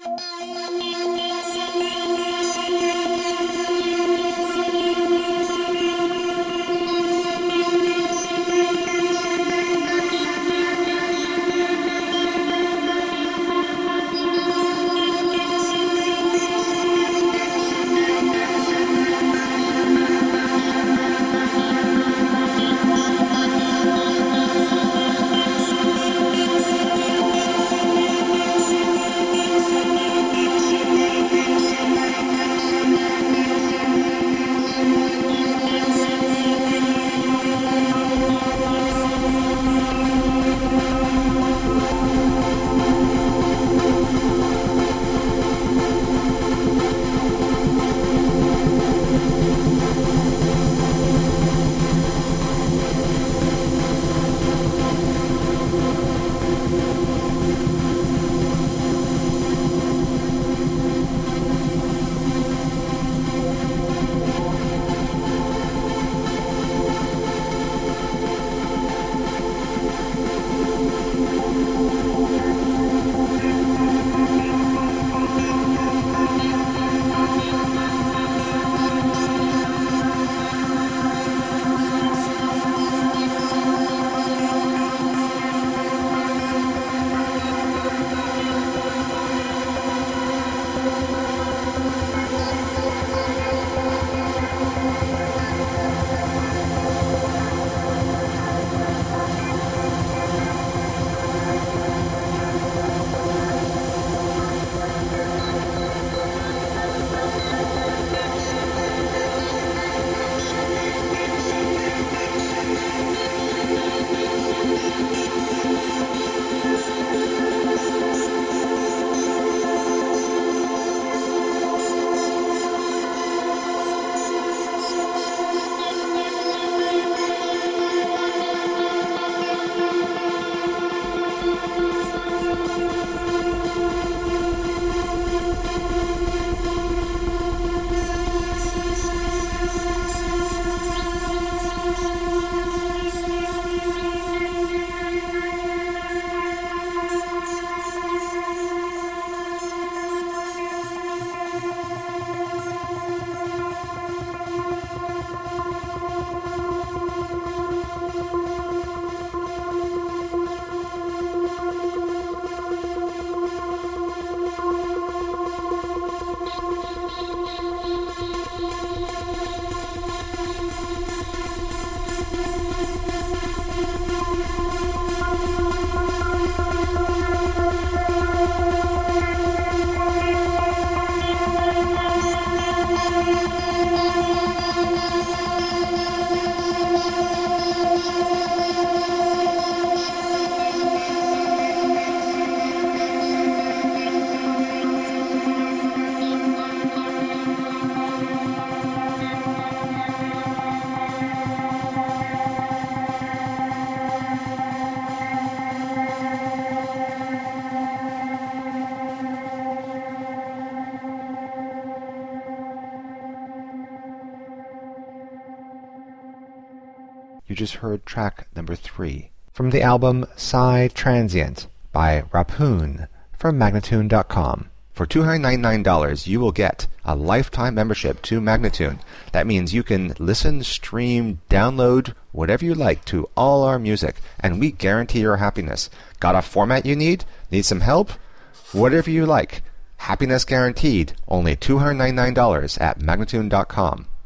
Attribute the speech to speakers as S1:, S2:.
S1: You just heard track number 3 from the album Psy Transient by Raphoon from Magnatune.com. For $299, you will get a lifetime membership to Magnatune. That means you can listen, stream, download, whatever you like to all our music, and we guarantee your happiness. Got a format you need? Need some help? Whatever you like. Happiness guaranteed. Only $299 at Magnatune.com.